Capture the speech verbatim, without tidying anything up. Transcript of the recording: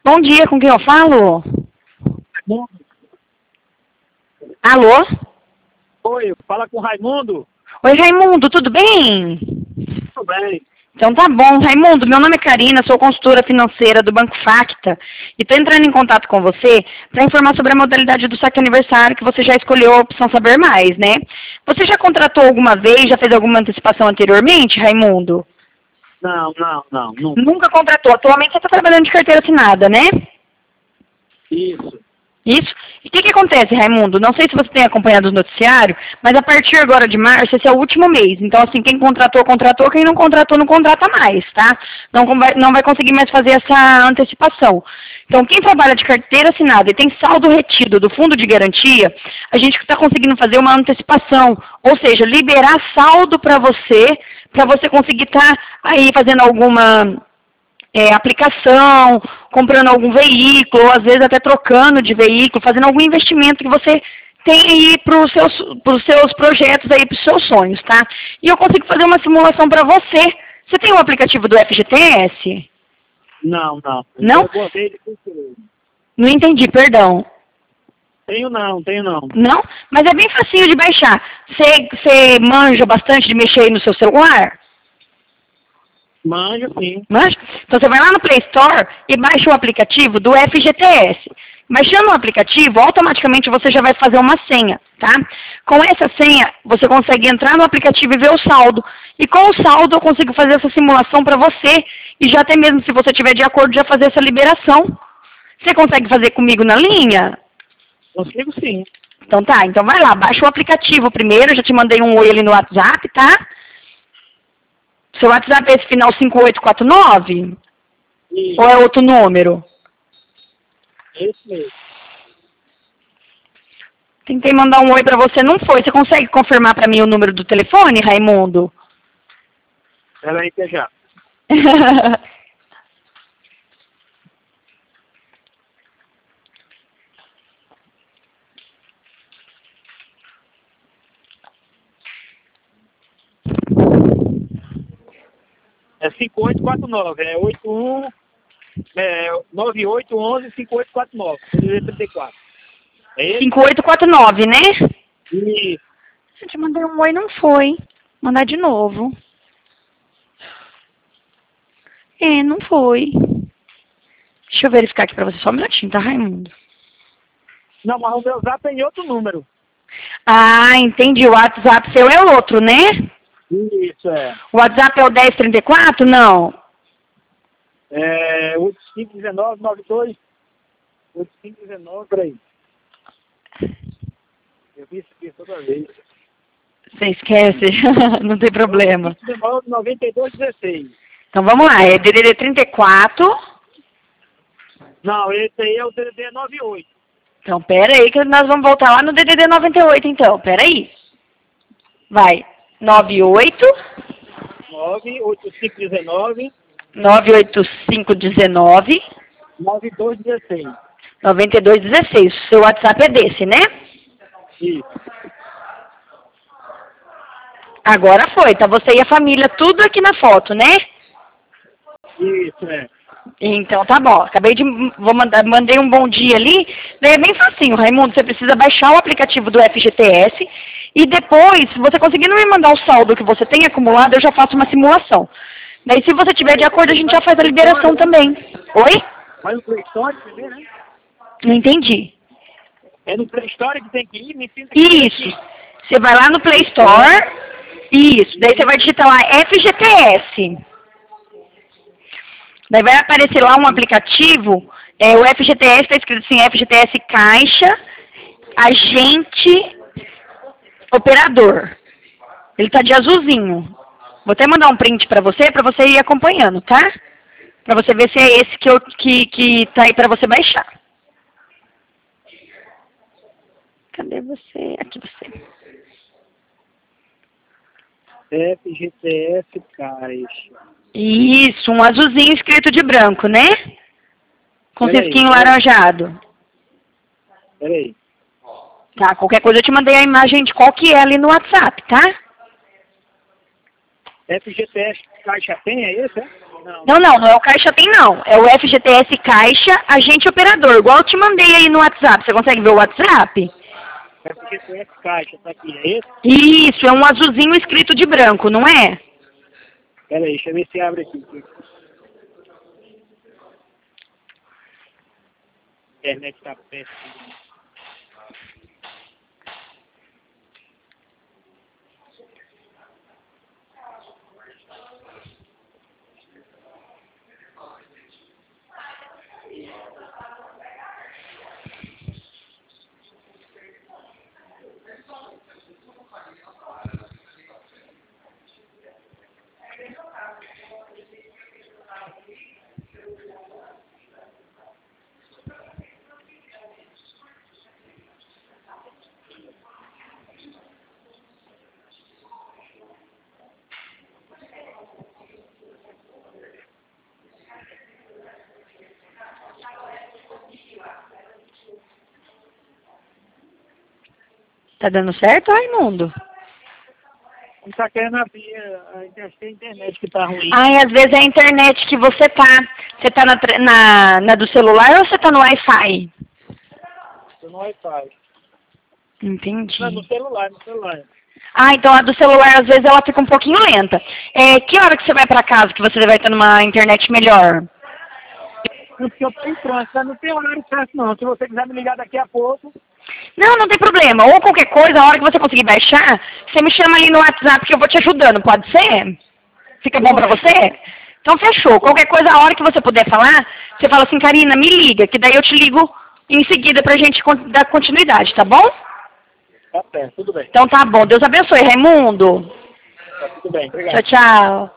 Bom dia, com quem eu falo? Raimundo. Alô? Oi, fala com o Raimundo. Oi, Raimundo, tudo bem? Tudo bem. Então tá bom, Raimundo, meu nome é Karina, sou consultora financeira do Banco Facta e estou entrando em contato com você para informar sobre a modalidade do saque aniversário que você já escolheu a opção Saber Mais, né? Você já contratou alguma vez, já fez alguma antecipação anteriormente, Raimundo? Não, não, não, nunca. Nunca contratou. Atualmente você está trabalhando de carteira assinada, né? Isso. Isso. E o que, que acontece, Raimundo? Não sei se você tem acompanhado o noticiário, mas a partir agora de março, esse é o último mês. Então, assim, quem contratou, contratou. Quem não contratou, não contrata mais, tá? Não vai, não vai conseguir mais fazer essa antecipação. Então, quem trabalha de carteira assinada e tem saldo retido do fundo de garantia, a gente está conseguindo fazer uma antecipação. Ou seja, liberar saldo para você, para você conseguir estar tá aí fazendo alguma... É, aplicação, comprando algum veículo, ou às vezes até trocando de veículo, fazendo algum investimento que você tem aí para os seus, pros seus projetos aí, para os seus sonhos, tá? E eu consigo fazer uma simulação para você. Você tem o aplicativo do F G T S? Não, não. Não? Eu gostei de cultura. Não entendi, perdão. Tenho não, tenho não. Não? Mas é bem facinho de baixar. Você, você manja bastante de mexer aí no seu celular? Manjo, sim. Manja? Então você vai lá no Play Store e baixa o aplicativo do F G T S. Baixando o aplicativo, automaticamente você já vai fazer uma senha, tá? Com essa senha, você consegue entrar no aplicativo e ver o saldo. E com o saldo eu consigo fazer essa simulação para você e já até mesmo se você tiver de acordo, já fazer essa liberação. Você consegue fazer comigo na linha? Consigo sim. Então tá, então vai lá, baixa o aplicativo primeiro, eu já te mandei um oi ali no WhatsApp, tá? Seu WhatsApp é esse final cinco oito quatro nove? Isso. Ou é outro número? Esse mesmo. Tentei mandar um oi pra você, não foi. Você consegue confirmar pra mim o número do telefone, Raimundo? Pera aí que já. É cinco oito quatro nove, é oito um, é nove oito um um cinco oito quatro nove, trinta e quatro. É esse? cinco oito quatro nove, né? Isso. Eu te mandei um oi, não foi. Mandar de novo. É, não foi. Deixa eu verificar aqui pra você só um minutinho, tá, Raimundo? Não, mas o meu zap é em outro número. Ah, entendi. O WhatsApp seu é outro, né? Isso, é. O WhatsApp é o dez trinta e quatro? Não. É oito cinco um nove nove dois. oito cinco um nove, peraí. Eu vi isso aqui toda vez. Você esquece? Não tem problema. oito cinco um nove nove dois um seis. Então vamos lá, é D D D trinta e quatro. Não, esse aí é o D D D noventa e oito. Então, pera aí que nós vamos voltar lá no D D D noventa e oito, então. Pera aí. Vai. nove oito. nove oito cinco um nove. nove oito cinco um nove. nove dois um seis. noventa e dois dezesseis. O seu WhatsApp é desse, né? Isso. Agora foi. Tá você e a família tudo aqui na foto, né? Isso, é. Então tá bom. Acabei de... Vou mandar, mandei um bom dia ali. Daí é bem facinho, Raimundo. Você precisa baixar o aplicativo do F G T S. E depois, se você conseguir não me mandar o saldo que você tem acumulado, eu já faço uma simulação. Daí se você tiver de acordo, a gente já faz a liberação também. Oi? Mas no Play Store, entendeu, né? Não entendi. É no Play Store que tem que ir, me ensina Isso. Você vai lá no Play Store. Isso. Daí você vai digitar lá F G T S. Daí vai aparecer lá um aplicativo. É, o F G T S está escrito assim, F G T S Caixa, Agente, Operador. Ele tá de azulzinho. Vou até mandar um print pra você, pra você ir acompanhando, tá? Pra você ver se é esse que, eu, que, que tá aí pra você baixar. Cadê você? Aqui você. F G T S Caixa. Isso, um azulzinho escrito de branco, né? Com Peraí, cisquinho peraí. laranjado. Peraí. Tá, qualquer coisa eu te mandei a imagem de qual que é ali no WhatsApp, tá? F G T S Caixa tem, é esse, é? Não. Não, não, não é o Caixa Tem, não. É o F G T S Caixa Agente Operador, igual eu te mandei aí no WhatsApp. Você consegue ver o WhatsApp? É porque tu é caixa, tá aqui, é esse? Isso, é um azulzinho escrito de branco, não é? Pera aí, deixa eu ver se abre aqui. A internet tá péssima. Tá dando certo, Raimundo? Não tá querendo abrir, a internet, a internet que tá ruim. Ai, às vezes é a internet que você tá. Você tá na, tra- na, na do celular ou você tá no Wi-Fi? Tô no Wi-Fi. Entendi. Não, no celular, no celular. Ah, então a do celular às vezes ela fica um pouquinho lenta. É, que hora que você vai pra casa que você vai ter numa internet melhor? Não, porque eu tô em trânsito, não tem horário certo não. Se você quiser me ligar daqui a pouco, Não, não tem problema. Ou qualquer coisa, a hora que você conseguir baixar, você me chama ali no WhatsApp que eu vou te ajudando, pode ser? Fica bom pra você? Então fechou. Qualquer coisa, a hora que você puder falar, você fala assim, Karina, me liga, que daí eu te ligo em seguida pra gente con- dar continuidade, tá bom? tá certo, tudo bem. Então tá bom. Deus abençoe, Raimundo. Tá tudo bem, obrigado. Tchau, tchau.